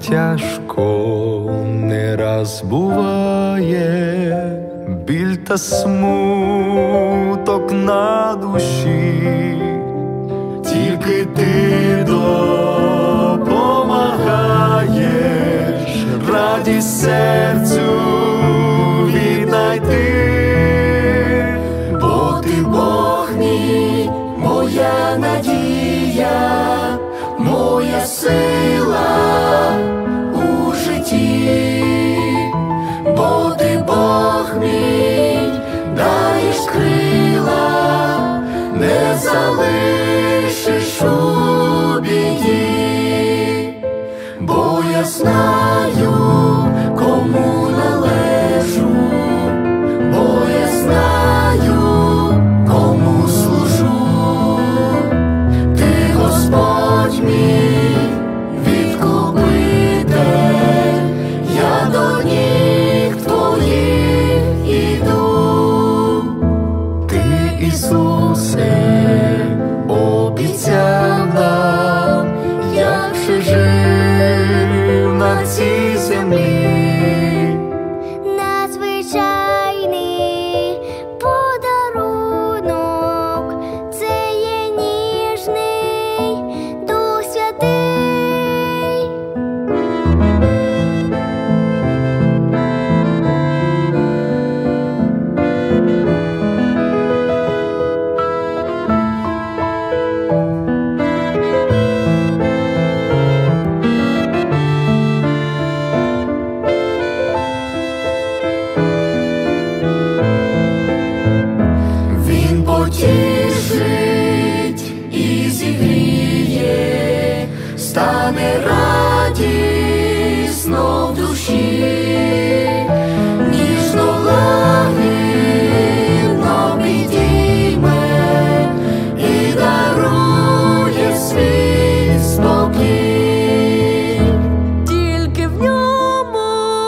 тяжко не раз буває, біль та смуток на душі, тільки ти допомагаєш радість серцю віднайти. Бо ти Бог мій, моя надія, моя сила у житті. Бо ти Бог мій, даєш крила, не залишиш у біді. Бо я знаю, кому належу, бо я знаю, кому служу. Ти Господь мій, відкупитель, я до ніг твоїх іду. Ти, Ісусе, обіцяв нам, як же жив на цій землі. Надзвичайний подарунок, це є ніжний Дух Святий. Він потішить і зігріє, стане радісно в душі, ніжно лагідно підійме і дарує свій спокій. Тільки в ньому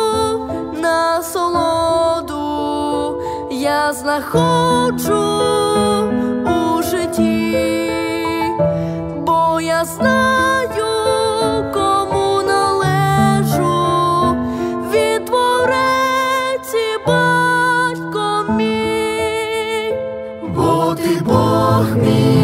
насолоду я знаходжу у житті, бо я знаю, кому належу, він Творець і батько мій. Бо ти Бог мій,